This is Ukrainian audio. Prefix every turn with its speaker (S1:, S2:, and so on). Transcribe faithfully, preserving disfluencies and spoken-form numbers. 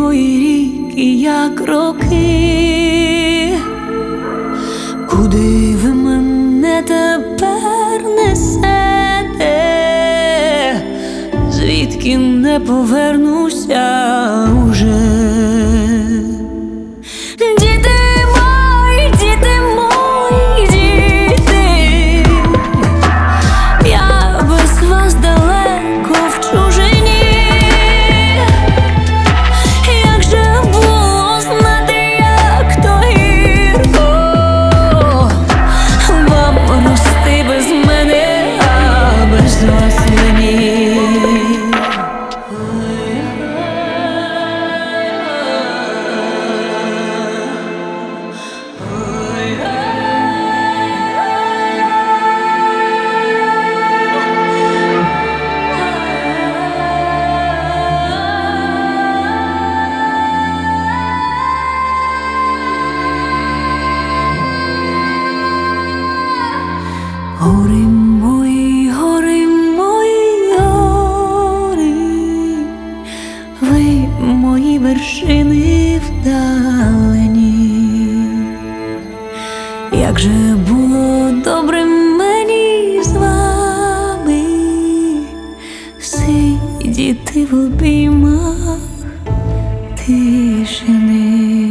S1: мої ріки, як роки, куди ви мене тепер несете, звідки не повернуся уже. Гори мої, гори мої, гори, ви мої вершини вдалені. Як же було добре мені з вами сидіти в обіймах тишини.